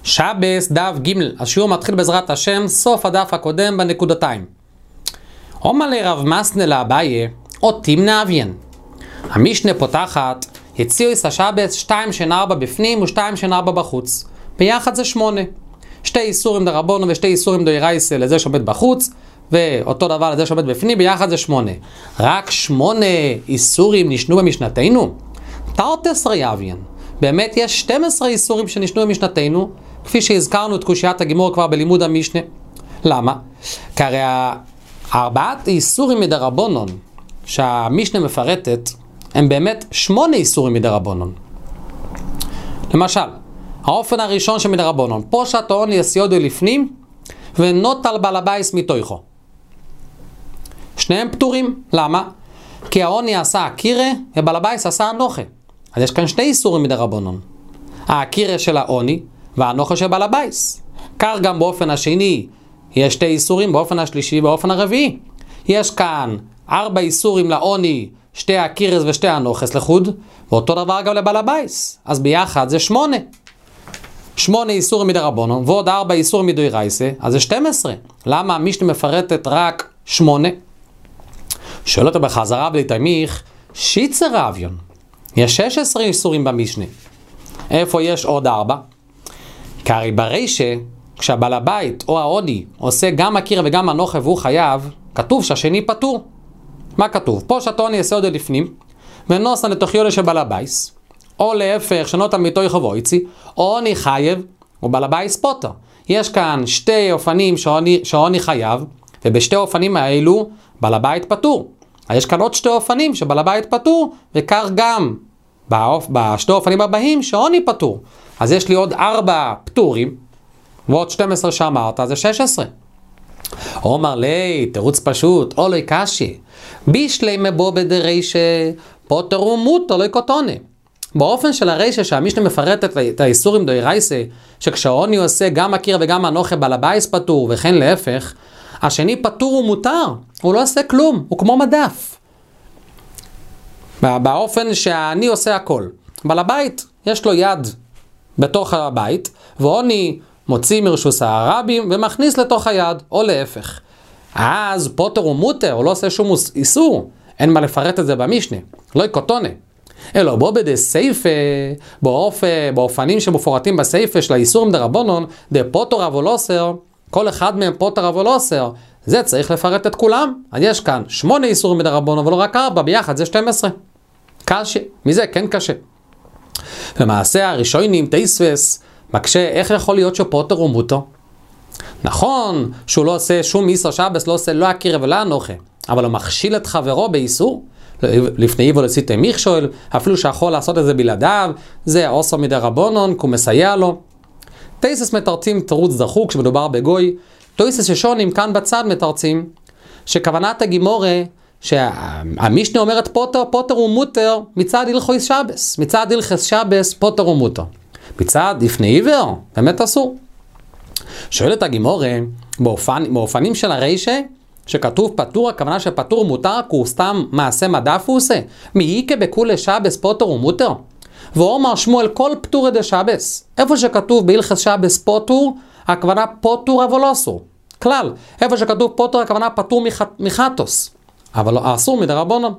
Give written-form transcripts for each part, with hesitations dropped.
שבס דף ג' השיעור מתחיל בעזרת השם, סוף הדף הקודם בנקודתיים. אומר לרב מסנה לאביי, אותים נאביין. המשנה פותחת, הציעו את השבס 2 שן 4 בפנים ו2 שן 4 בחוץ. ביחד זה 8. 2 איסורים דרבנו ו2 איסורים דאורייתא לזה שעומד בחוץ, ואותו דבר לזה שעומד בפנים, ביחד זה 8. רק 8 איסורים נשנו במשנתנו? תרתס ריאביין. באמת יש 12 איסורים שנשנו במשנתנו, כפי שהזכרנו את קושיית הגימור כבר בלימוד המשנה. למה? כי הרי 4 איסורים מדרבנון שהמשנה מפרטת, הם באמת 8 איסורים מדרבנון. למשל, האופן הראשון שמדרבנון, פושט העוני יסיודו לפנים, ונוטל בעל הבייס מתוכו. שניהם פטורים. למה? כי העוני עשה הקירה, ובעל הבייס עשה הנוחה. אז יש כאן 2 איסורים מדרבנון. הקירה של העוני, והנוחה של בעל הבייס. כך גם באופן השני, יש 2 איסורים, באופן השלישי, באופן הרביעי. יש כאן 4 איסורים לעוני, 2 הקירס ו2 הנוחס לחוד, ואותו דבר גם לבעל הבייס. אז ביחד זה 8. 8 איסורים מדרבנון, ועוד 4 איסורים מדאורייתא, אז זה 12. למה המשנה מפרטת רק 8? שואל אותו בחזרה בלי תמיך, שיצר אביון. יש 16 איסורים במשנה. איפה יש עוד 4? כי הרי ברישה, כשהבעל הבית או העוני עושה גם הקירה וגם הנוחה והוא חייב, כתוב שהשני פטור. מה כתוב? פה שהעוני יעשה עוד לפנים, ונוסה לתוכיולה של בעל הבייס, או להפך שנוטל מתוכו ואויצי, או עוני חייב, ובעל הבייס פוטר. יש כאן 2 אופנים שהעוני חייב, ובשתי האופנים האלו בעל הבית פטור. אז יש כאן עוד 2 אופנים שבעל הבית פטור, וכך גם בשתי האופנים הבאים שהעוני פטור. אז יש לי עוד 4 פטורים, ועוד 12 שאמרת, אז זה 16. אומר לי, תירוץ פשוט, אולוי קשי, בישלי מבוא בדרישה, פוטר ומוטר לא קוטונה. באופן של הרישה שהמשנה מפרטת את האיסורים דאורייתא, שכשהעוני עושה גם הקירה וגם הנוחה בעל הבייס פטור, וכן להפך, השני פטור ומותר, הוא לא עושה כלום, הוא כמו מדף. באופן שאני עושה הכל. בעל הבית, יש לו יד בתוך הבית, ועוני מוציא מרשוס הרבים ומכניס לתוך היד, או להפך. אז פוטר ומותר, הוא לא עושה שום איסור, אין מה לפרט את זה במשנה, לא יקוטונה. אלא בוא בדי סייפה, באופנים שמפורטים בסייפה של האיסורים דרבנון, דה פוטר אבולוסר, כל אחד מהם פוטר אבולוסר, זה צריך לפרט את כולם. אז יש כאן 8 איסורים מדרבנון, אבל לא רק 4, ביחד זה 12. קשה, מזה כן קשה. למעשה הראשונים, תייספס, מקשה איך יכול להיות שפוטר ומוטר. נכון שהוא לא עושה שום איסר שבס, לא עושה לא הקירה ולא הנוחה, אבל הוא מכשיל את חברו באיסור. לפני איבו לציטי מיכשול, אפילו שיכול לעשות את זה בלעדיו, זה עושה מדרבנון, כי הוא מסייע לו. תייסס מתרצים תירוץ דחוק כשמדובר בגוי. תייסס ששונים כאן בצד מתרצים שכוונת הגימורה שהמשנה אומרת פוטר ומוטר מצד הלכות שבס, מצד הלכות שבס פוטר ומוטר, מצד לפני עיוור באמת אסור. שואלת הגימורה, באופנים של הרישה שכתוב פטור, הכוונה שפטור ומותר כי הוא סתם מעשה מדף הוא עושה, מייקה בכולי שבס פוטר ומוטר, ואומר שמואל כל פטור דה שבס. איפה שכתוב בהלכות שבס פוטור, הכוונה פוטור אבל לא אסור כלל. איפה שכתוב פוטור, הכוונה פטור מחטוס, אבל אסור מדרבנון.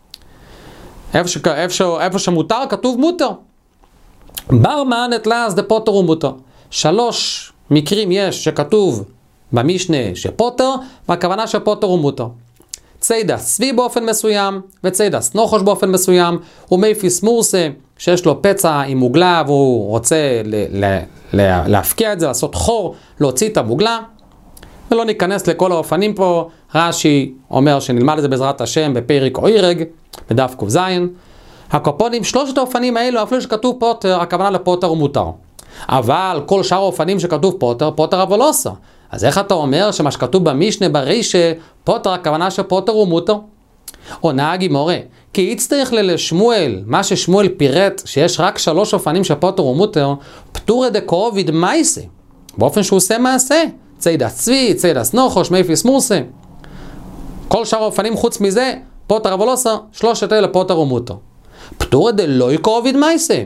איפה שמותר כתוב מותר. בר מענת לאז דה פוטר ומותר. 3 מקרים יש שכתוב במשנה שפוטר, והכוונה שפוטר ומותר. ציידס צבי באופן מסוים, וציידס נוחוש באופן מסוים, ומייפיס מורסה, שיש לו פצע עם מוגלה, והוא רוצה להפקיע את זה, לעשות חור, להוציא את המוגלה. ולא ניכנס לכל האופנים פה. רש"י אומר שנלמד את זה בעזרת השם בפרק אוירג, בדף ק"ז. הקופונים, 3 האופנים האלו, אפילו שכתוב פוטר, הכוונה לפוטר ומותר. אבל כל שאר האופנים שכתוב פוטר, פוטר אבל לא עושה. אז איך אתה אומר שמה שכתוב במשנה ברישה, פוטר, הכוונה שפוטר ומותר? עונה הגימורה, כי יצטרך לשמואל, מה ששמואל פירט, שיש רק 3 אופנים שפוטר ומותר, פטור דקרוביד מייסה, באופן שהוא עושה מעשה. ציידס צבי, ציידס נוחוש, מייפיס מורסה. כל שאר האופנים חוץ מזה, פוטר אבל לא עושה, 3 אלה פוטר ומותר. פטור דלוי קרוביד מייסה.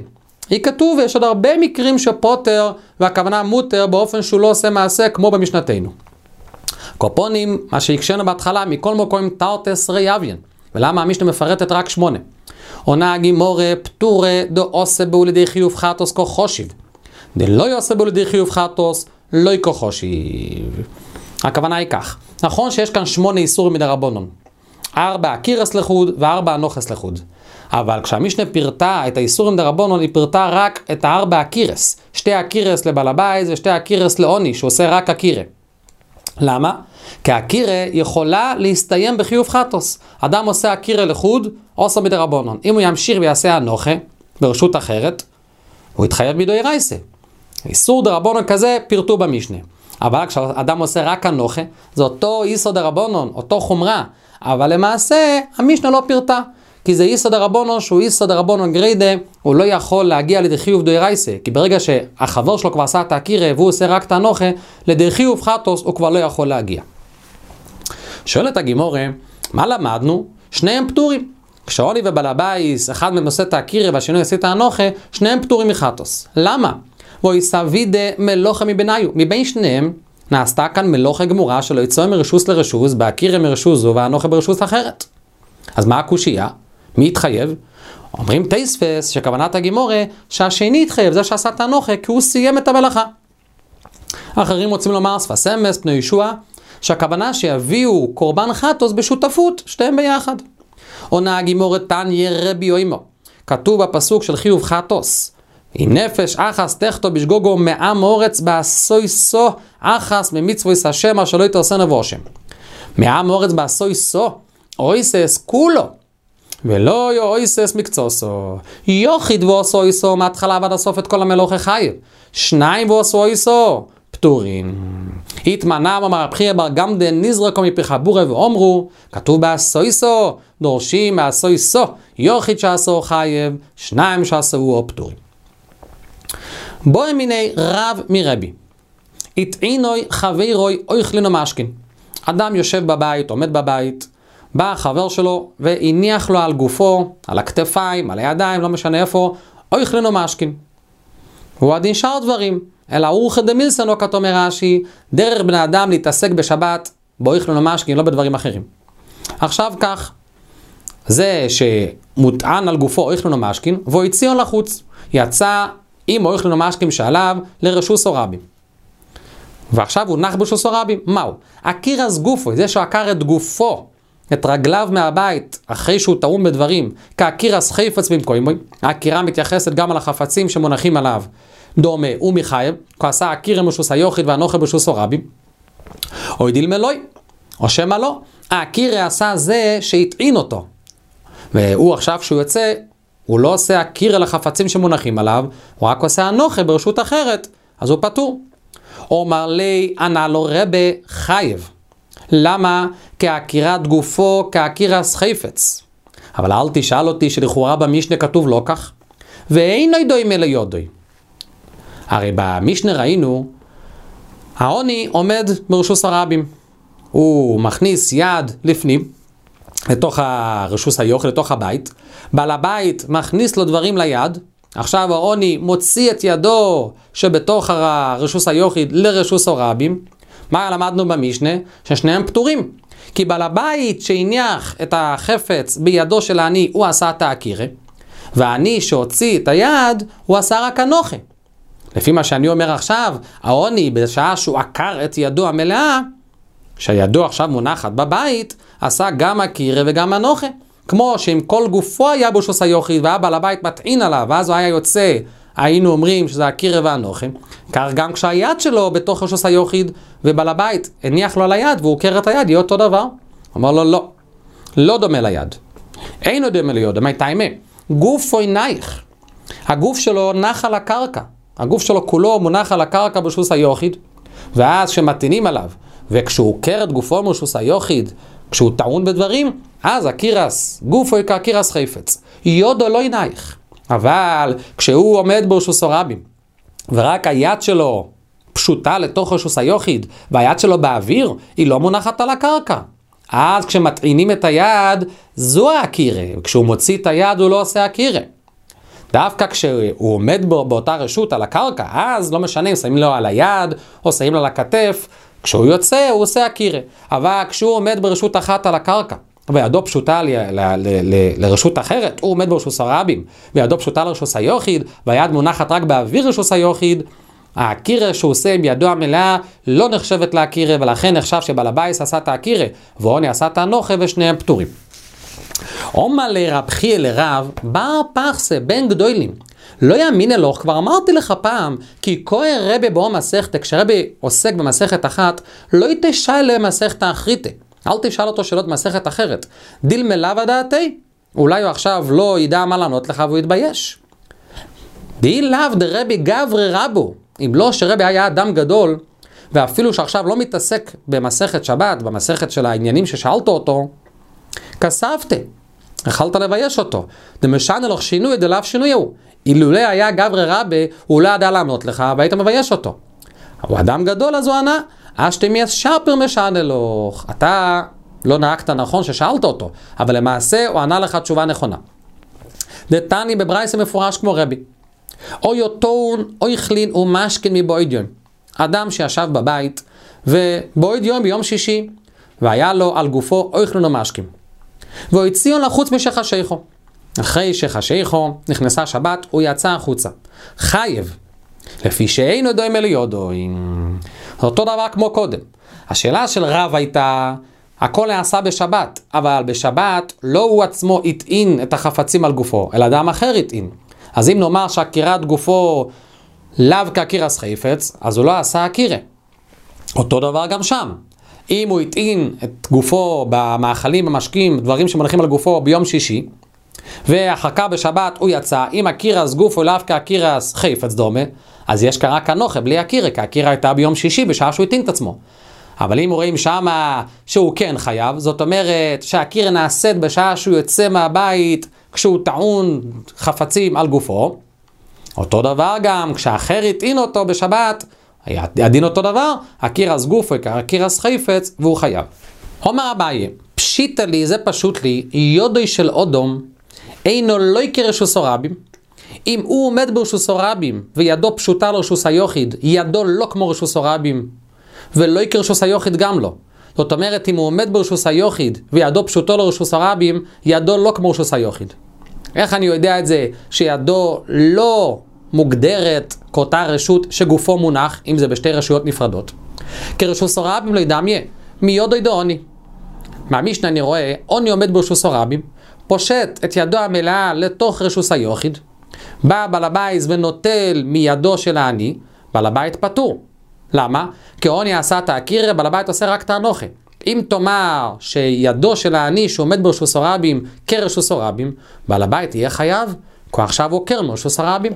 היא כתוב, יש עוד הרבה מקרים שפוטר והכוונה מותר באופן שהוא לא עושה מעשה כמו במשנתנו. קופונים, מה שהקשנו בהתחלה, מכל מקום תרתס רייביין. ולמה המשנה מפרטת רק 8? עונה הגימורה פטורה דו עושה בו לידי חיוב חטוס כה חושיב. דלא יעשה בו לידי חיוב חטוס, לא כה חושיב. הכוונה היא כך. נכון שיש כאן 8 איסורים מדרבנן. 4 הקירס לחוד ו4 הנוחס לחוד. אבל כשהמשנה פירטה את האיסורים דרבנן, היא פירטה רק את 4 הקירס. 2 הקירס לבעל הבית ו2 הקירס לעוני, שעושה רק הקירה. למה? כי הקירה יכולה להסתיים בחיוב חטוס. אדם עושה הקירה לחוד, עושה מדרבנן. אם הוא ימשיך ויעשה הנוחה, ברשות אחרת, הוא יתחייב מדאורייסה. איסור דרבנן כזה פירטו במשנה. אבל כשאדם עושה רק הנוחה, זה אותו איסור דרבנן, אותו חומרה. אבל למעשה, המשנה לא פירטה. כי זה איסור דרבנן שהוא איסור דרבנן גריידה, הוא לא יכול להגיע לידי חיוב דאורייסה. כי ברגע שהחבר שלו כבר עשה את הקירה והוא עושה רק את הנוחה, לידי חיוב חטוס הוא כבר לא יכול להגיע. שואלת הגימורה, מה למדנו? שניהם פטורים. כשעוני ובעל הבית, אחד מהם עושה את הקירה והשני עושה את הנוחה, שניהם פטורים מחטוס. למה? ואיסאבידה מלוכה מבניו. מבין שניהם נעשתה כאן מלוכה גמורה שלא יצא מרשוס לרשוס, בהקירה מרשוס זו והנוחה ברשוס אחרת. אז מה הקושייה? מי יתחייב? אומרים תייספס שכוונת הגימורה שהשני יתחייב, זה שעשה את הנוחה, כי הוא סיים את המלאכה. אחרים רוצים לומר שפת אמס פני ישוע, שהכוונה שיביאו קורבן חטוס בשותפות, שתיהם ביחד. עונה הגימורה תניא רבי יוימו. כתוב בפסוק של חיוב חטוס, עם נפש אחס תחתו בשגוגו מעם אורץ בעשוי סו אחס ממצוויס השם אשר לא יתרסן לבוא השם. מעם אורץ בעשוי סו, אויסס כולו, ולא יאויסס מקצוסו. יוחיד ועשו איסו מההתחלה ועד הסוף את כל המלוכה חייב. 2 ועשו איסו פטורים. התמנה אמר רבי חייא בר גמדא נזרקו מפיך בורא ואומרו, כתוב בעשו איסו, דורשים בעשו איסו, יוחיד שעשו חייב, 2 שעשו פטורים. בואי מיני רב מרבי. התעינוי חברוי אוכלינו משכין. אדם יושב בבית, עומד בבית, בא החבר שלו והניח לו על גופו, על הכתפיים, על הידיים, לא משנה איפה, אוכלינו משכין. והוא עד נשאר דברים, אלא אורך דמילסנו כתומר רש"י, דרך בני אדם להתעסק בשבת, באוכלינו משכין, לא בדברים אחרים. עכשיו כך, זה שמוטען על גופו אוכלינו משכין, והוא הציע לחוץ, יצא עם אוכלינו משכין שעליו לרשוס רבים. ועכשיו הוא נח ברשוס רבים. מהו? הקירס גופו, זה שעקר את גופו, את רגליו מהבית, אחרי שהוא טעון בדברים, כהקירס חפץ במקוימוי, הקירה מתייחסת גם על החפצים שמונחים עליו. דומה ומחייב, כי עשה הקירה משוס היוחיד והנוחה ברשוס רבים. או ידיל מלוי, או שמה לא. הקירה עשה זה שהטעין אותו. והוא עכשיו שהוא יוצא, הוא לא עושה הקירה לחפצים שמונחים עליו, הוא רק עושה הנוחה ברשות אחרת, אז הוא פטור. אומר לי, ענה לו רבה חייב. למה? כהקירת גופו, כהקירס חפץ. אבל אל תשאל אותי שלכאורה במשנה כתוב לא כך. ואינו ידוי מלא יודוי. הרי במשנה ראינו, העוני עומד ברשוס הרבים. הוא מכניס יד לפנים, לתוך הרשוס היוכל, לתוך הבית. בעל הבית מכניס לו דברים ליד. עכשיו העוני מוציא את ידו שבתוך הרשוס היוחיד לרשוס הרבים. מה למדנו במשנה? ששניהם פטורים. כי בעל הבית שהניח את החפץ בידו של העני, הוא עשה את הקירה, והעני שהוציא את היד, הוא עשה רק הנוחה. לפי מה שאני אומר עכשיו, העוני בשעה שהוא עקר את ידו המלאה, שהידו עכשיו מונחת בבית, עשה גם הקירה וגם הנוחה. כמו שאם כל גופו היה ברשוס היוחיד והיה בעל הבית מטעין עליו, ואז הוא היה יוצא, היינו אומרים שזה הקירה והנוחה. כך גם כשהיד שלו בתוך רשוס היוחיד ובעל הבית הניח לו על היד והוא עוקר את היד, יהיה אותו דבר. אמר לו לא, לא דומה ליד. אינו דומה ליד, מה טעמה? גופו נייך. הגוף שלו נח על הקרקע. הגוף שלו כולו מונח על הקרקע ברשוס היוחיד, ואז שמתינים עליו, וכשהוא עוקר את גופו ברשוס היוחיד, כשהוא טעון בדברים, אז הקירס, גופו כקירס חפץ. יודו לא נייך. אבל כשהוא עומד ברשוס הרבים, ורק היד שלו פשוטה לתוך רשוס היוחיד, והיד שלו באוויר, היא לא מונחת על הקרקע. אז כשמטעינים את היד, זו הקירה. וכשהוא מוציא את היד, הוא לא עושה הקירה. דווקא כשהוא עומד באותה רשות על הקרקע, אז לא משנה אם שמים לו על היד או שמים לו על הכתף, כשהוא יוצא הוא עושה הקירה. אבל כשהוא עומד ברשות אחת על הקרקע, וידו פשוטה לרשות אחרת, הוא עומד ברשות הרבים, וידו פשוטה לרשות היוחיד, והיד מונחת רק באוויר רשות היוחיד, הקירה שהוא עושה עם ידו המלאה לא נחשבת להקירה, ולכן נחשב שבעל הבית עשה את הקירה, ועוני עשה את הנוחה, ושניהם פטורים. אומר לרב חייא לרב, בר פרסה בן גדולים, לא יאמין אלוך, כבר אמרתי לך פעם, כי כהן רבי בו מסכת, כשרבי עוסק במסכת אחת, לא יתשאל למסכת האחריתה. אל תשאל אותו שאלות מסכת אחרת. דיל מלאו דעתי, אולי הוא עכשיו לא ידע מה לענות לך והוא יתבייש. דיל לאו דרבי גברי רבו, אם לא שרבי היה אדם גדול, ואפילו שעכשיו לא מתעסק במסכת שבת, במסכת של העניינים ששאלת אותו, כספתי, יכלת לבייש אותו. דמשן אלוך שינוי דלאו שינוי הוא. אילולא היה גברי רבי, הוא לא ידע לענות לך והיית מבייש אותו. הוא אדם גדול אז הוא ענה, אשתמי שפר משן אלוך. אתה לא נהגת נכון ששאלת אותו, אבל למעשה הוא ענה לך תשובה נכונה. דתני בברייס מפורש כמו רבי. או יוטון או יחלין ומשכן מבועד יום. אדם שישב בבית ובועד יום ביום שישי, והיה לו על גופו או יחלין ומשכן. והוא הציעו לחוץ משחשיכו. אחרי שחשיכו נכנסה שבת, הוא יצא החוצה. חייב. לפי שאינו דומה ליודוי. אותו דבר כמו קודם. השאלה של רב הייתה, הכל נעשה בשבת, אבל בשבת לא הוא עצמו הטעין את החפצים על גופו, אלא אדם אחר הטעין. אז אם נאמר שהקירת גופו לאו כקירס חפץ, אז הוא לא עשה הקירה. אותו דבר גם שם. אם הוא הטעין את גופו במאכלים, במשקים, דברים שמונחים על גופו ביום שישי, ואחר כך בשבת הוא יצא, אם הקירס גופו לאו כקירס חפץ דומה, אז יש קרה כנוחה בלי הקירה, כי הקירה הייתה ביום שישי בשעה שהוא הטעין את עצמו. אבל אם רואים שמה שהוא כן חייב, זאת אומרת שהקירה נעשית בשעה שהוא יוצא מהבית, כשהוא טעון חפצים על גופו, אותו דבר גם כשאחר הטעין אותו בשבת, הדין אותו דבר, הקירס גופו, הקירס חפץ, והוא חייב. אומר אביי, פשיטה לי, זה פשוט לי, יודוי של אודום, אינו לא יקרה רשוס רבים, אם הוא עומד ברשוס רבים, וידו פשוטה לרשוס היוחיד, ידו לא כמו רשוס רבים, ולא יקרה רשוס היוחיד גם לא. זאת אומרת, אם הוא עומד ברשוס היוחיד, וידו פשוטו לרשוס הרבים, ידו לא כמו רשוס היוחיד. איך אני יודע את זה שידו לא מוגדרת כאותה רשות שגופו מונח, אם זה בשתי רשויות נפרדות? כי רשוס הרבים לא ידמיה, מיודו ידו עוני. מהמשנה אני רואה, עוני עומד ברשוס הרבים, פושט את ידו המלאה לתוך רשוס היוחיד, בא בעל הבית ונוטל מידו של העני, בעל הבית פטור. למה? כי עוני עשה את הקירה, בעל הבית עושה רק את הנוחה. אם תאמר שידו של העני שעומד ברשוס הרבים כרשוס הרבים, בעל הבית יהיה חייב, כי עכשיו הוא קר מרשוס הרבים.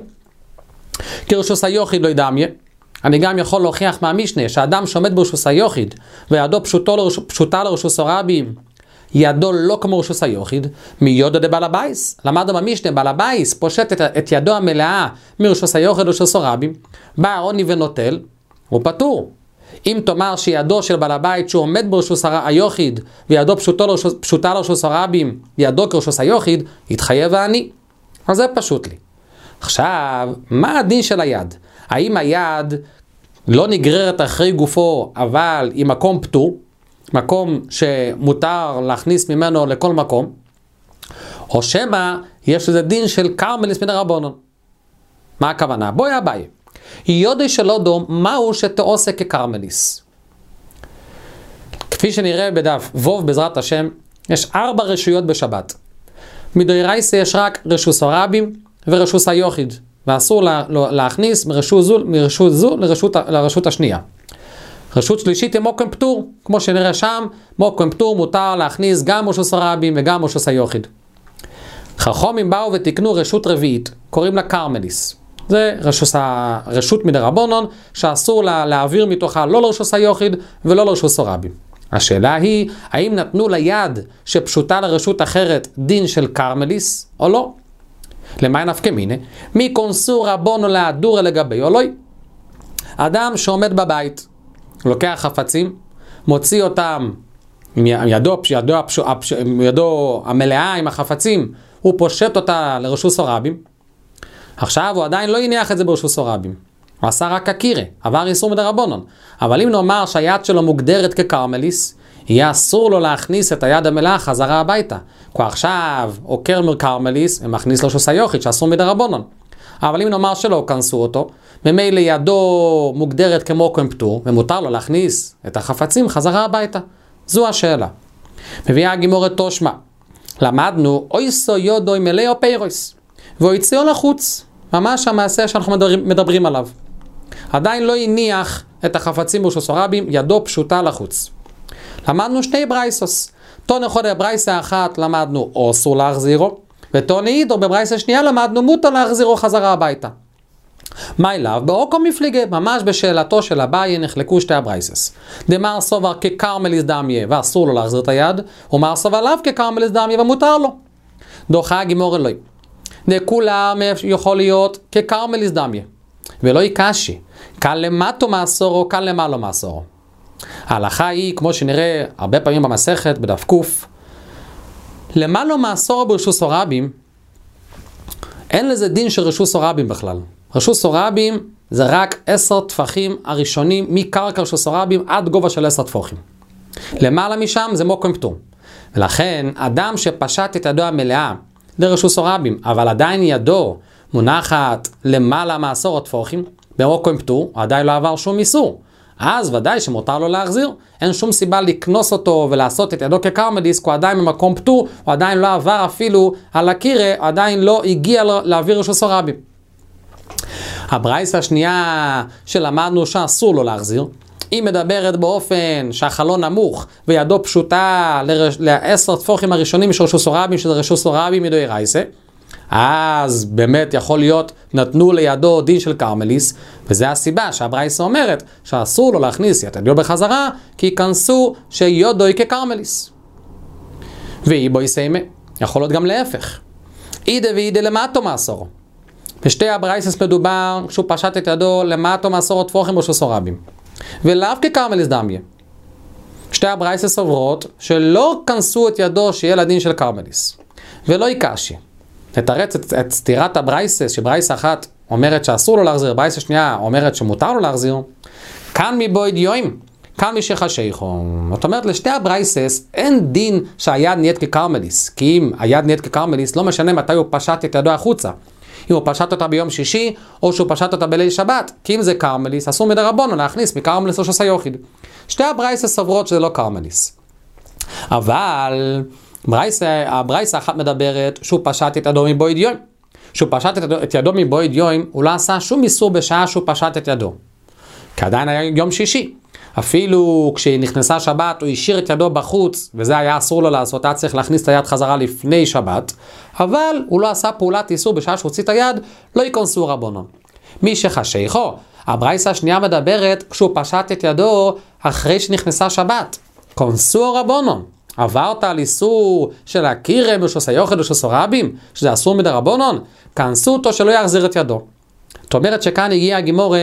כרשוס היוחיד לא ידמיה. אני גם יכול להוכיח מהמשנה שהאדם שעומד ברשוס היוחיד וידו פשוטה לרשוס הרבים, ידו לא כמו רשוס היוחיד, מיודו דבעל הבייס. למדנו במשנה, בעל הבייס פושט את ידו המלאה מרשוס היוחיד לרשוס הרבים, בא עוני ונוטל, הוא פטור. אם תאמר שידו של בעל הבית שהוא עומד ברשוס היוחיד וידו פשוטה לרשוס הרבים, ידו כרשוס היוחיד, יתחייב העני. אז זה פשוט לי. עכשיו, מה הדין של היד? האם היד לא נגררת אחרי גופו, אבל היא מקום פטור, מקום שמותר להכניס ממנו לכל מקום, או שמא יש לזה דין של קרמליס מן הרבנון? מה הכוונה? בואי אביי. יודי של אודום, מהו שתעושה כקרמליס? כפי שנראה בדף ווב בעזרת השם, יש 4 רשויות בשבת. מדאורייתא יש רק רשוס הרבים ורשוס היוחיד, ואסור להכניס מרשות זו לרשות השנייה. רשות שלישית היא מוקם פטור, כמו שנראה שם, מוקם פטור מותר להכניס גם רשוס הרבים וגם רשוס חכמים באו ותקנו רשות רביעית, קוראים לה קרמליס. זה רשות מדרבנן, שאסור להעביר מתוכה לא לרשוס היוחיד ולא לרשוס הרבים. השאלה היא, האם נתנו ליד שפשוטה לרשות אחרת דין של קרמליס או לא? למה נפקא מינה? מי כונסו רבונו להדור לגבי או לא? אדם שעומד בבית, לוקח חפצים, מוציא אותם עם ידו המלאה עם החפצים, הוא פושט אותה לרשוס הרבים, עכשיו הוא עדיין לא הניח את זה ברשות רבים. הוא עשה רק הקירה, עבר איסור מדרבנן. אבל אם נאמר שהיד שלו מוגדרת כקרמליס, יהיה אסור לו להכניס את היד המלאה חזרה הביתה. כי עכשיו עוקר מקרמליס ומכניס לו שוס היוחיד שאסור מדרבנן. אבל אם נאמר שלא כנסו אותו, ממילא ידו מוגדרת כמו כהן פטור, ומותר לו להכניס את החפצים חזרה הביתה. זו השאלה. מביאה הגימורת תושמה. למדנו, אויסו יודוי מלאו פיירויס, והוציאו לחוץ. ממש המעשה שאנחנו מדברים עליו. עדיין לא הניח את החפצים ברשות רבים, ידו פשוטה לחוץ. למדנו שני ברייסוס. תון אחד בברייסה אחת למדנו אסור להחזירו, ותון אידו בברייסה שנייה למדנו מותר להחזירו חזרה הביתה. מה אליו? באוקו מפליגה, ממש בשאלתו של אביי נחלקו שתי הברייסס. דמר סובר כקרמליס דמיה ואסור לו להחזיר את היד, ומר סובר לאו כקרמליס דמיה ומותר לו. דוחה הגימור אלוהי. דכולם יכול להיות כקרמליס דמיה, ולא יקשי, כאן למטו מאסורו, כאן למעלה מאסורו. ההלכה היא, כמו שנראה הרבה פעמים במסכת, בדף קוף, למעלה מאסורו ברשות רבים, אין לזה דין של רשות רבים בכלל. רשות רבים זה רק 10 טפחים הראשונים מקרקע רשות רבים עד גובה של 10 טפחים. למעלה משם זה מוקם פטור. ולכן אדם שפשט את ידו המלאה לרשות רבים, אבל עדיין ידו מונחת למעלה מעשרות טפחים, במוקם פטור, עדיין לא עבר שום איסור. אז ודאי שמותר לו להחזיר, אין שום סיבה לקנוס אותו ולעשות את ידו כקרמליס, הוא עדיין במקום פטור, הוא עדיין לא עבר אפילו על הקירה, עדיין לא הגיע להעביר רשות רבים. הברייסה השנייה שלמדנו שאסור לו להחזיר, היא מדברת באופן שהחלון נמוך וידו פשוטה ל10 טפחים הראשונים של רשות רבים, שזה רשות רבים מדוי רייסה, אז באמת יכול להיות נתנו לידו דין של קרמליס, וזה הסיבה שהברייסה אומרת שאסור לו להכניס את ידו בחזרה, כי ייכנסו שיודוי כקרמליס. ואי בו יסיימה, יכול להיות גם להפך. אידה ואידה למטו מאסורו. בשתי הברייסס מדובר כשהוא פשט את ידו למטו מאסורו טפוחים רשות רבים, ולאו כקרמליס דמיה. שתי הברייסס סוברות שלא כנסו את ידו שיהיה לדין של קרמליס, ולא יקשי. נתרץ את סתירת הברייסס, שברייסה אחת אומרת שאסור לו להחזיר, ברייסה שנייה אומרת שמותר לו להחזיר, כאן מבויד יוים, כאן משחשיכו. זאת אומרת, לשתי הברייסס אין דין שהיד נהיית כקרמליס, כי אם היד נהיית כקרמליס, לא משנה מתי הוא פשט את ידו החוצה. אם הוא פשט אותה ביום שישי, או שהוא פשט אותה בליל שבת, כי אם זה קרמליס, אסור מדרבנן להכניס מקרמליס או שעשה יוחיד. שתי הברייסס סוברות שזה לא קרמליס. אבל הברייסה אחת מדברת שהוא פשט את ידו מבויד יום. שהוא פשט את ידו מבויד יום, הוא לא עשה שום איסור בשעה שהוא פשט את ידו. כי עדיין היה יום שישי. אפילו כשנכנסה שבת הוא השאיר את ידו בחוץ, וזה היה אסור לו לעשות, היה צריך להכניס את היד חזרה לפני שבת, אבל הוא לא עשה פעולת איסור בשעה שהוציא את היד, לא ייכנסו רבונן. מי שחשיכו, הברייסה השנייה מדברת כשהוא פשט את ידו אחרי שנכנסה שבת. כנסו רבונן. עברת על איסור של הקירה בשוס היוחד ושוס רבים, שזה אסור מדרבנן, כנסו אותו שלא יחזיר את ידו. זאת אומרת שכאן הגיע הגימורה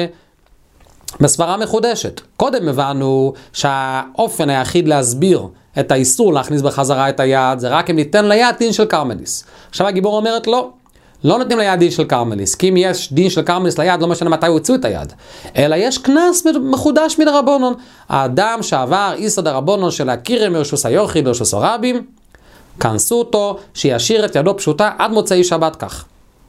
בסברה מחודשת. קודם הבנו שהאופן היחיד להסביר את האיסור להכניס בחזרה את היד, זה רק אם ניתן ליד דין של קרמליס. עכשיו הגימורה אומרת לא נותנים ליד דין של קרמליס, כי אם יש דין של קרמליס ליד, לא משנה מתי הוא הוציאו את היד. אלא יש קנס מחודש מדרבנן. האדם שעבר איסור דרבנן של הקירה מרשוס היוחיד לרשוס רבים, כנסו אותו שישאיר את ידו פשוטה עד מוצאי שבת כך.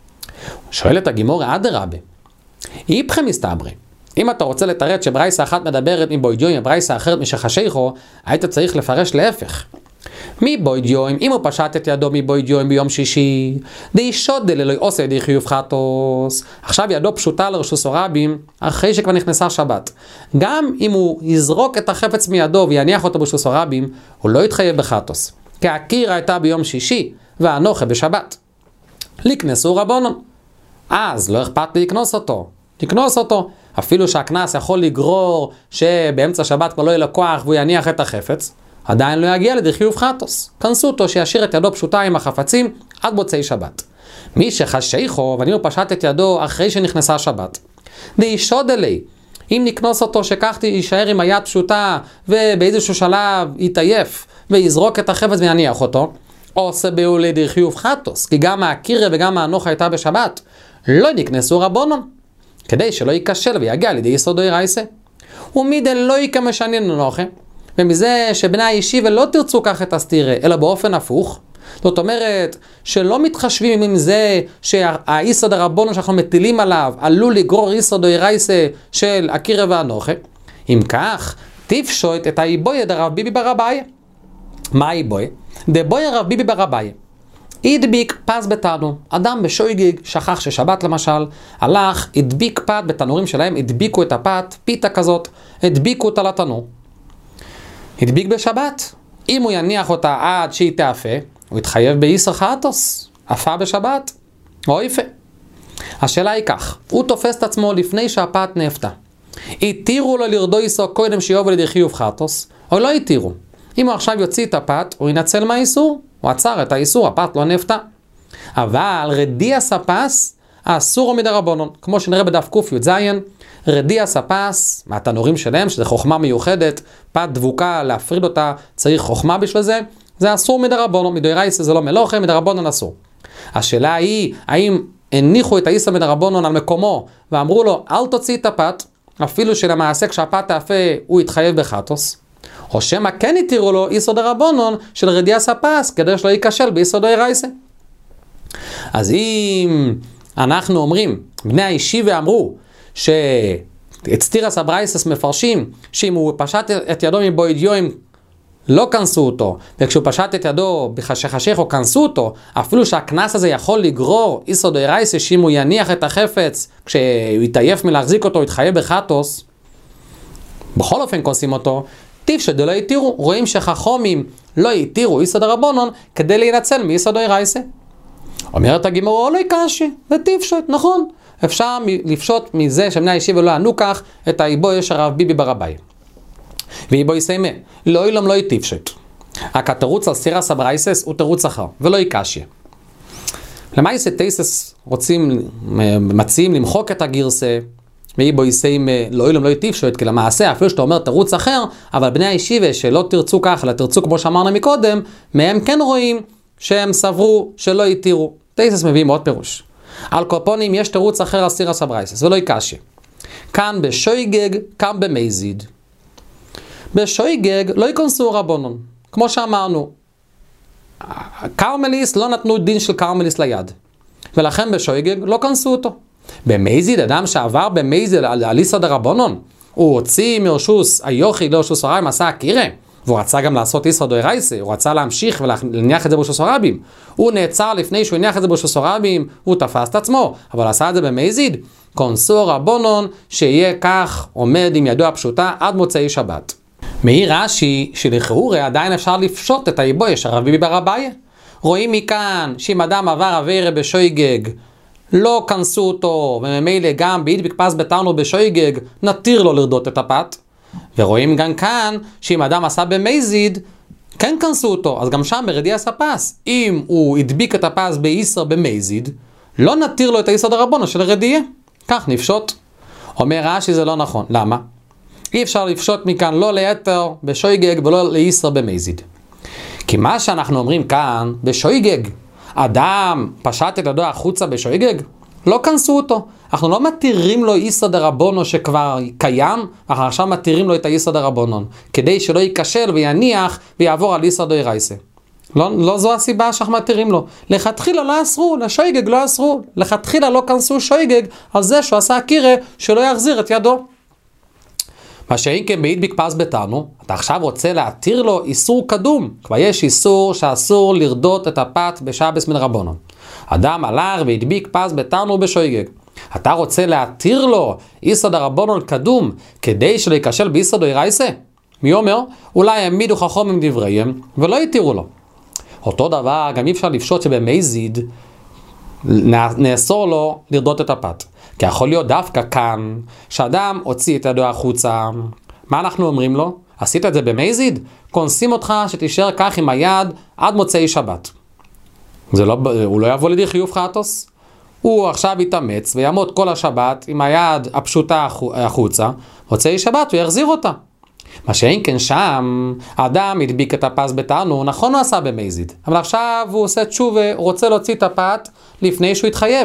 שואלת הגימורה, אדרבה, איפכם מסתברי. אם אתה רוצה לתרץ שברייסה אחת מדברת מבויד יום, ברייסה אחרת משחשיכו, היית צריך לפרש להפך. מבויד יום, אם הוא פשט את ידו מבויד יום ביום שישי, די שוד דללוי עושה די חיוב חטוס. עכשיו ידו פשוטה לרשוס רבים, אחרי שכבר נכנסה שבת. גם אם הוא יזרוק את החפץ מידו ויניח אותו ברשוס רבים, הוא לא יתחייב בחטוס. כי הקירה הייתה ביום שישי, והנוחה בשבת. לקנסו רבונן. אז לא אכפת לי לקנוס אותו. אפילו שהקנס יכול לגרור שבאמצע שבת כבר לא יהיה לו כוח והוא יניח את החפץ, עדיין לא יגיע לידי חיוב חטוס. כנסו אותו שישאיר את ידו פשוטה עם החפצים עד מוצאי שבת. מי שחשיכו, ואני הוא פשט את ידו אחרי שנכנסה שבת, די שוד אלי, אם נקנוס אותו שכך יישאר עם היד פשוטה ובאיזשהו שלב יתעייף ויזרוק את החפץ ויניח אותו, עושה בידי חיוב חטוס, כי גם הקירה וגם הנוחה הייתה בשבת, לא נכנסו רבונון, כדי שלא ייכשל ויגיע לידי יסוד דאורייסה. ומידה לא יקמשנין אנוכי, ומזה שבני הישיבה לא תרצו כך את הסתירה, אלא באופן הפוך. זאת אומרת שלא מתחשבים עם זה שהיסוד הרבונון שאנחנו מטילים עליו עלול לגרור יסוד דאורייסה של הקירא ואנוכי. אם כך, תפשוט את האיבוי דרב ביבי בר אביי. מה האיבוי? דבוי רב ביבי בר אביי. הדביק פס בתנור. אדם בשויגג, שכח ששבת למשל, הלך, הדביק פת בתנורים שלהם, הדביקו את הפת, פיתה כזאת, הדביקו אותה לתנור. הדביק בשבת. אם הוא יניח אותה עד שהיא תאפה, הוא יתחייב באיסר חטוס, אפה בשבת, או יפה. השאלה היא כך, הוא תופס את עצמו לפני שהפת נאפתה. התירו לו לרדו איסו קודם שיובו לידי חיוב חטוס, או לא התירו. אם הוא עכשיו יוציא את הפת, הוא ינצל מהאיסור, הוא עצר את האיסור, הפת לא נאפתה. אבל רדי הספס, האסור מדרבנן, כמו שנראה בדף ק"ז, רדי הספס, מהתנורים שלהם, שזה חוכמה מיוחדת, פת דבוקה, להפריד אותה, צריך חוכמה בשביל זה, זה אסור מדרבנן, מדאורייסה זה לא מלוכה, מדרבנן אסור. השאלה היא, האם הניחו את האיסור מדרבנן על מקומו, ואמרו לו, אל תוציא את הפת, אפילו שלמעשה כשהפת תאפה הוא יתחייב בחטוס, או שמה כן התירו לו איסור דרבנן של רדי הספס, כדי שלא ייכשל באיסור דאורייסה. אז אם אנחנו אומרים, בני הישיבה אמרו, שאת סתירס הברייסס מפרשים, שאם הוא פשט את ידו מבעוד יום, לא כנסו אותו, וכשהוא פשט את ידו בחשך או כנסו אותו, אפילו שהכנס הזה יכול לגרור איסור דאורייסה, שאם הוא יניח את החפץ, כשהוא יתעייף מלהחזיק אותו, יתחייב בחטוס, בכל אופן כוסים אותו, תפשט דלא יתירו. רואים שחכמים לא יתירו איסור דרבנן כדי להינצל מאיסור דאורייסה. אומרת הגמרא, לא יקשי, זה תפשוט, נכון. אפשר לפשוט מזה שבני הישיבה לא ענו כך את האיבוי של רב ביבי בר אביי. ואיבוי סיימה, לא אילום לא יתפשוט. רק התירוץ על סתירס הברייסס הוא תירוץ אחר, ולא יקשי. למעשה תייסס מציעים למחוק את הגרסה, ואיבוי סיימה, לא אילום לא יתפשוט, כי למעשה אפילו שאתה אומר תירוץ אחר, אבל בני הישיבה שלא תרצו כך, אלא תרצו כמו שאמרנו מקודם, מהם כן רואים שהם סברו שלא יתירו. תייסס מביאים עוד פירוש. על קופונים יש תירוץ אחר על סתירס הברייסס, ולא יקשי. כאן בשויגג, כאן במזיד. בשויגג לא ייכנסו רבנן. כמו שאמרנו, קרמליס לא נתנו דין של קרמליס ליד. ולכן בשויגג לא כנסו אותו. במזיד, אדם שעבר במזיד על איסור דרבנן, הוא הוציא מרשוס היוכי לרשוס הרבים, עשה הקירא. והוא רצה גם לעשות איסור דאורייסה, הוא רצה להמשיך ולהניח את זה ברשוס הרבים. הוא נעצר לפני שהוא הניח את זה ברשוס הרבים, הוא תפס את עצמו, אבל עשה את זה במזיד. כנסו רבנן שיהיה כך עומד עם ידו הפשוטה עד מוצאי שבת. מעיר רש"י שלכאורה עדיין אפשר לפשוט את האיבוי של רב ביבי בר אביי. רואים מכאן שאם אדם עבר עבירה בשויגג, לא כנסו אותו, וממילא גם בהדביק פס בתנור בשויגג, נתיר לו לרדות את הפת. ורואים גם כאן שאם אדם עשה במזיד, כן כנסו אותו, אז גם שם ברדי הספס. אם הוא הדביק את הפס באיסר במזיד, לא נתיר לו את האיסר דרבנן של רדיה. כך נפשוט. אומר רש"י זה לא נכון. למה? אי אפשר לפשוט מכאן לא ליתר בשויגג ולא לאיסר במזיד. כי מה שאנחנו אומרים כאן, בשויגג, אדם פשט את ידו החוצה בשויגג, לא כנסו אותו. אנחנו לא מתירים לו איסר דרבנן שכבר קיים, אנחנו עכשיו מתירים לו את האיסר דרבנן, כדי שלא ייכשל ויניח ויעבור על איסר דאורייסה. לא זו הסיבה שאנחנו מתירים לו. לכתחילה לא אסרו, לשויגג לא אסרו. לכתחילה לא כנסו שויגג על זה שהוא עשה הקירא שלא יחזיר את ידו. מה שאין כן בהדביק פס בתנור, אתה עכשיו רוצה להתיר לו איסור קדום. כבר יש איסור שאסור לרדות את הפת בשבס מדרבנן. אדם הלך והדביק פס בתנור בשויגג. אתה רוצה להתיר לו איסור דרבנן קדום כדי שלא ייכשל באיסור דאורייסה? מי אומר? אולי העמידו חכמים דבריהם ולא יתירו לו. אותו דבר גם אי אפשר לפשוט שבמזיד נאסור לו לרדות את הפת. כי יכול להיות דווקא כאן שאדם הוציא את ידו החוצה. מה אנחנו אומרים לו? עשית את זה במזיד? כונסים אותך שתישאר כך עם היד עד מוצאי שבת. הוא לא יבוא לידי חיוב חטוס. הוא עכשיו יתאמץ ויעמוד כל השבת עם היד הפשוטה החוצה, מוצאי שבת הוא יחזיר אותה. מה שאין כן שם, האדם הדביק את הפס בתנור, נכון הוא עשה במזיד, אבל עכשיו הוא עושה תשובה, הוא רוצה להוציא את הפת לפני שהוא יתחייב.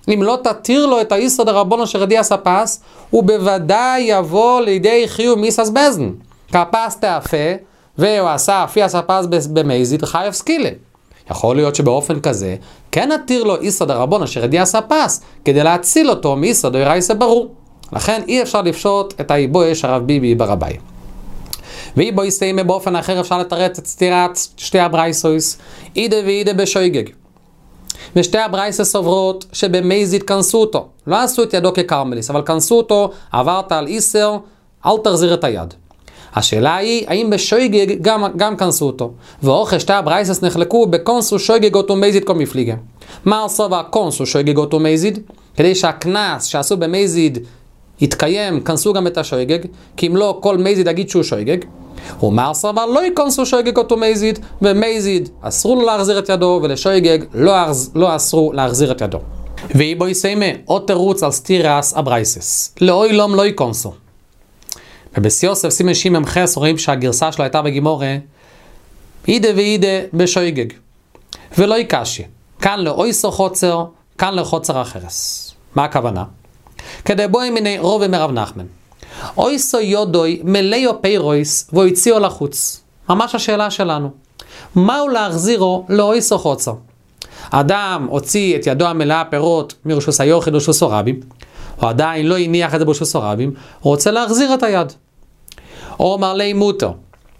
אם לא תתיר לו את האיסור דרבנן של רדיעס הפס, הוא בוודאי יבוא לידי חיוב מיסס בזן. כפס תאפה, והוא עשה אפיס הפס במזיד, חייב סקילה. יכול להיות שבאופן כזה, כן נתיר לו איסור דרבנן של רדיעס הפס, כדי להציל אותו מאיסור דאורייסה ברור. לכן אי אפשר לפשוט את האיבוי של הרב ביבי ברביי. ואיבוי סיימה באופן אחר אפשר לתרץ את סתירת שתי הברייסויס, אידה ואידה בשויגג. ושתי הברייסס סוברות שבמזיד כנסו אותו. לא עשו את ידו כקרמליס, אבל כנסו אותו, עברת על איסר, אל תחזיר את היד. השאלה היא, האם בשויגג גם כנסו אותו? ואוכל שתי הברייסס נחלקו בקונסו שויגג אותו מזיד כל מפליגה. מה עשו והקונסו שויגג אותו מזיד? כדי שהכנס שעשו במזיד יתקיים, כנסו גם את השויגג, כי אם לא, כל מזיד יגיד שהוא שויגג. ומה עשו אבל לא יכנסו שויגג אותו מזיד, ומזיד אסרו לו להחזיר את ידו, ולשויגג לא אסרו להחזיר את ידו. ואיבוי סיימה, עוד תירוץ על סתירס הברייסס. לאוי לום לא יכנסו. ובסיוסף סימן שימם חס רואים שהגרסה שלו הייתה בגימורה אידה ואידה בשויגג ולא יקשי, כאן לאויסו חוצר, כאן לחוצר החרס. מה הכוונה? כדי בואי מיני רוב מרב נחמן אויסו יודוי מלאו פיירויס והוציאו לחוץ. ממש השאלה שלנו, מהו להחזירו לאויסו חוצר? אדם הוציא את ידו המלאה פירות מרשוס היוחד או רשוס הרבים, או עדיין לא הניח את זה ברשוס הרבים, הוא רוצה להחזיר את היד. או אמר לי מותר.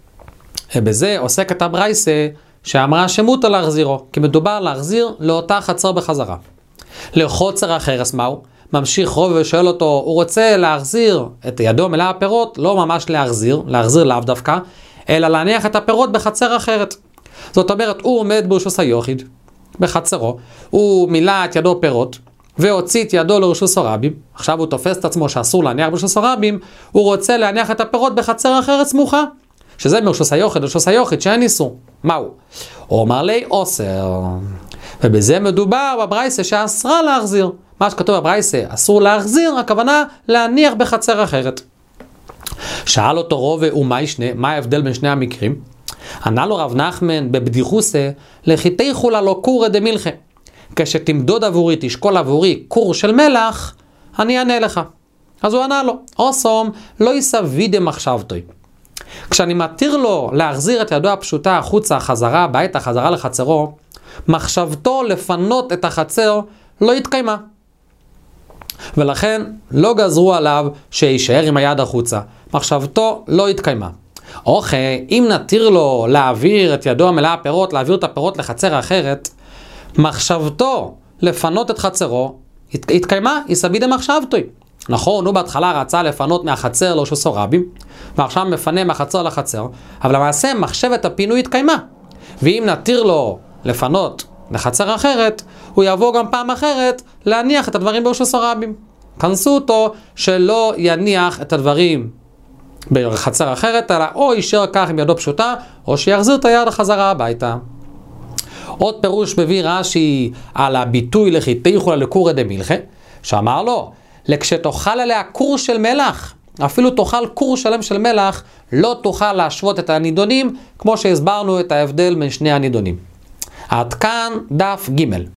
בזה עוסקת הברייסה שאמרה שמותר להחזירו, כי מדובר להחזיר לאותה חצר בחזרה. לחוצר החרס מהו? ממשיך רוב ושואל אותו, הוא רוצה להחזיר את ידו מלאה הפירות, לא ממש להחזיר לאו דווקא, אלא להניח את הפירות בחצר אחרת. זאת אומרת, הוא עומד ברשוס היוחד, בחצרו, הוא מילא את ידו פירות, והוציא את ידו לרשוס הרבים, עכשיו הוא תופס את עצמו שאסור להניח ברשוס הרבים, הוא רוצה להניח את הפירות בחצר אחרת סמוכה, שזה מרשוס היוחד, רשוס היוחד, שאין איסור. מהו? הוא אומר לי אוסר, ובזה מדובר בברייסה שאסרה להחזיר. מה שכתוב בברייסה, אסור להחזיר, הכוונה להניח בחצר אחרת. שאל אותו רובה, מה ההבדל בין שני המקרים? ענה לו רב נחמן בבדיחוסה, לחיתי חולה לו קורא דמילכה. כשתמדוד עבורי, תשקול עבורי קור של מלח, אני אענה לך. אז הוא ענה לו, אוסום, לא יסבידה מחשבתוי. כשאני מתיר לו להחזיר את ידו הפשוטה החוצה, חזרה הביתה, חזרה לחצרו, מחשבתו לפנות את החצר לא התקיימה. ולכן לא גזרו עליו שישאר עם היד החוצה. מחשבתו לא התקיימה. אם נתיר לו להעביר את ידו המלאה פירות, להעביר את הפירות לחצר אחרת, מחשבתו לפנות את חצרו התקיימה, יסבידה מחשבתוי. נכון, הוא בהתחלה רצה לפנות מהחצר לרשוס הרבים, ועכשיו מפנה מהחצר לחצר, אבל למעשה מחשבת הפינוי התקיימה. ואם נתיר לו לפנות לחצר אחרת, הוא יבוא גם פעם אחרת להניח את הדברים ברשוס הרבים. כנסו אותו שלא יניח את הדברים בחצר אחרת, אלא או יישאר כך עם ידו פשוטה, או שיחזיר את היד החזרה הביתה. עוד פירוש מביא רש"י על הביטוי לחיתי חולה לקורא דמילכה, שאמר לו, לכשתאכל עליה קור של מלח, אפילו תאכל קור שלם של מלח, לא תוכל להשוות את הנידונים, כמו שהסברנו את ההבדל בין שני הנידונים. עד כאן דף ג'.